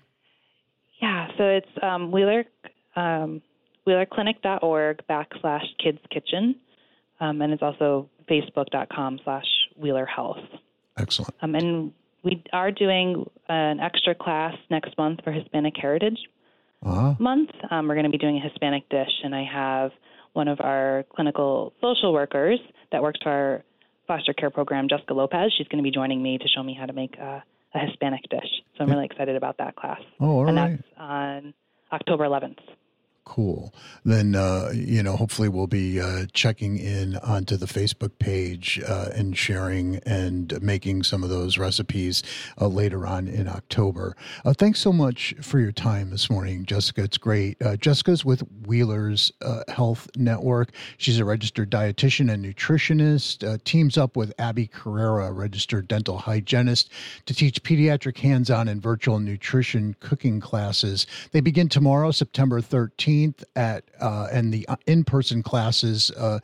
Yeah, so it's um, Wheeler um, wheeler clinic dot org backslash kids kitchen, um, and it's also facebook dot com slash Wheeler Health. Excellent. Um, and we are doing an extra class next month for Hispanic Heritage uh-huh. Month. Um, we're going to be doing a Hispanic dish, and I have one of our clinical social workers that works for our foster care program, Jessica Lopez. She's going to be joining me to show me how to make a, a Hispanic dish. So I'm really excited about that class. Oh, all and right. And that's on October eleventh. Cool. Then, uh, you know, hopefully we'll be uh, checking in onto the Facebook page uh, and sharing and making some of those recipes uh, later on in October. Uh, thanks so much for your time this morning, Jessica. It's great. Uh, Jessica's with Wheeler's uh, Health Network. She's a registered dietitian and nutritionist, uh, teams up with Abby Carrera, a registered dental hygienist, to teach pediatric hands-on and virtual nutrition cooking classes. They begin tomorrow, September thirteenth. At uh, and the in-person classes uh,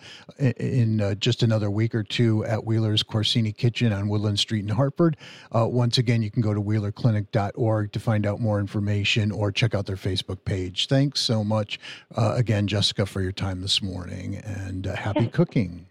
in uh, just another week or two at Wheeler's Corsini Kitchen on Woodland Street in Hartford. Uh, once again, you can go to wheeler clinic dot org to find out more information or check out their Facebook page. Thanks so much uh, again, Jessica, for your time this morning, and uh, happy cooking.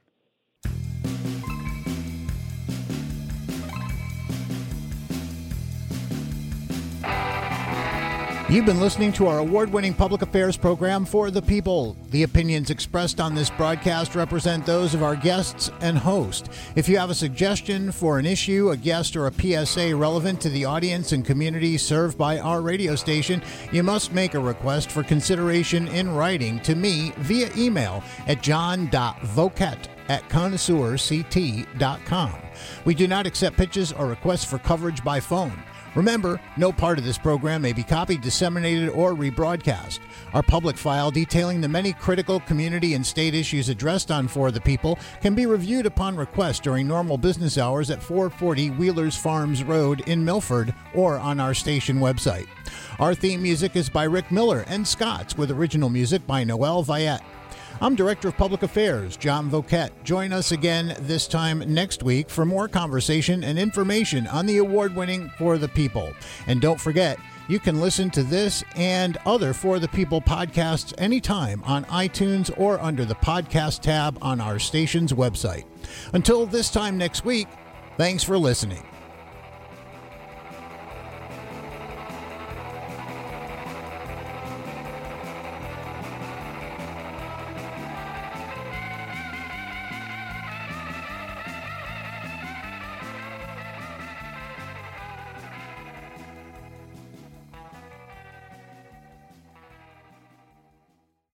You've been listening to our award-winning public affairs program, For the People. The opinions expressed on this broadcast represent those of our guests and host. If you have a suggestion for an issue, a guest, or a P S A relevant to the audience and community served by our radio station, you must make a request for consideration in writing to me via email at john dot voket at connoisseur c t dot com. We do not accept pitches or requests for coverage by phone. Remember, no part of this program may be copied, disseminated, or rebroadcast. Our public file detailing the many critical community and state issues addressed on For the People can be reviewed upon request during normal business hours at four forty Wheelers Farms Road in Milford or on our station website. Our theme music is by Rick Miller and Scott's, with original music by Noel Viette. I'm Director of Public Affairs, John Voket. Join us again this time next week for more conversation and information on the award-winning For the People. And don't forget, you can listen to this and other For the People podcasts anytime on iTunes or under the podcast tab on our station's website. Until this time next week, thanks for listening.